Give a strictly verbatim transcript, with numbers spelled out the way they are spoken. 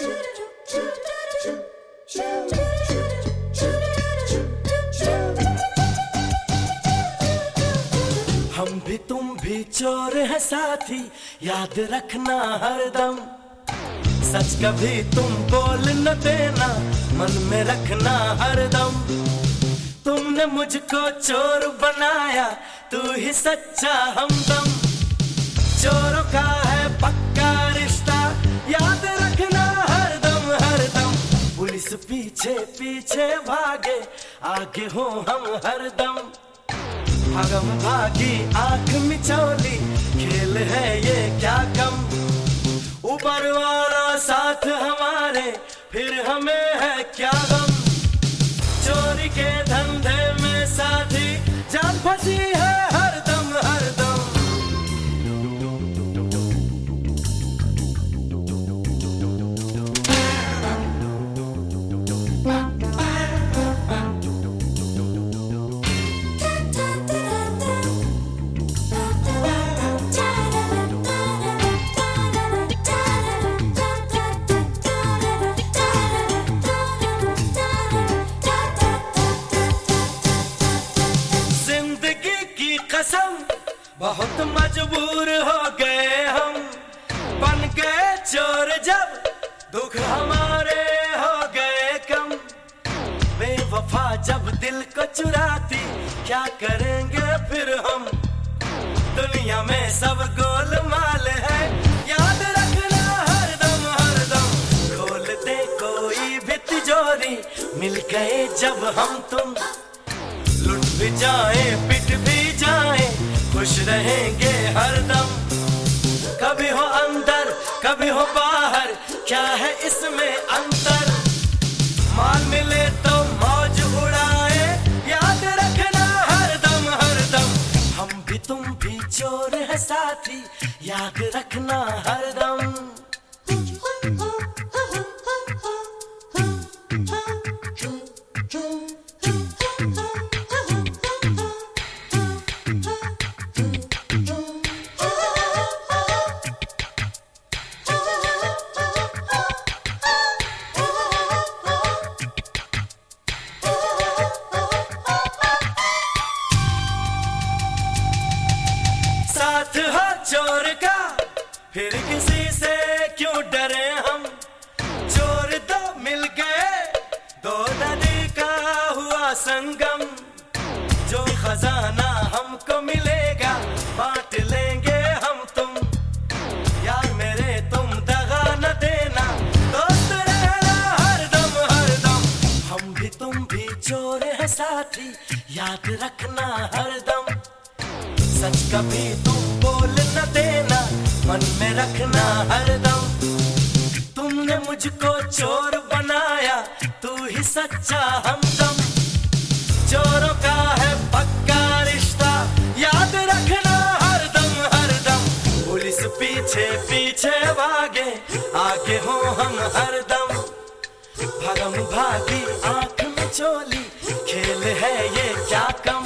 हम भी तुम भी चोर है साथी, याद रखना हरदम। सच कभी तुम बोल न देना, मन में रखना हरदम। तुमने मुझको चोर बनाया, तू ही सच्चा हमदम। चोरों का है पक्का रिश्ता, याद रखना हरदम हरदम। पुलिस पीछे पीछे भागे, आगे हो हम हरदम। भागम भागी आंख मिचौली, खेल है ये क्या कम। ऊपर वाला साथ हमारे, फिर हमें है क्या गम। चोरी के धंधे में साथी, जान फंसी है हरदम हरदम। कसम बहुत मजबूर हो गए हम, बन गए चोर जब दुख हमारे हो गए कम। बेवफा जब दिल को चुराती, क्या करेंगे फिर हम। दुनिया में सब गोलमाल है, याद रखना हरदम हरदम। खोल दे कोई भी तिजोरी, मिल गए जब हम तुम। लुट भी जाए पिट भी जाए, खुश रहेंगे हरदम। कभी हो अंदर कभी हो बाहर, क्या है इसमें अंतर। माल मिले तो मौज उड़ाए, याद रखना हरदम हरदम। हम भी तुम भी चोर है साथी, याद रखना हरदम। साथ हो चोर का, फिर किसी से क्यों डरे हम। चोर दो मिल गए, दो नदी का हुआ संगम। जो खजाना हमको मिलेगा, बांट लेंगे हम तुम। यार मेरे तुम दगा न देना, दोस्त रहना हरदम हरदम। हम भी तुम भी चोर है साथी, याद रखना हरदम। सच कभी तुम बोल न देना, मन में रखना हरदम। तुमने मुझको चोर बनाया, तू ही सच्चा हमदम। चोरों का है पक्का रिश्ता, याद रखना हरदम हरदम। पुलिस पीछे पीछे भागे, आगे हो हम हरदम। भागम भागी आंख में चोली, खेल है ये क्या कम।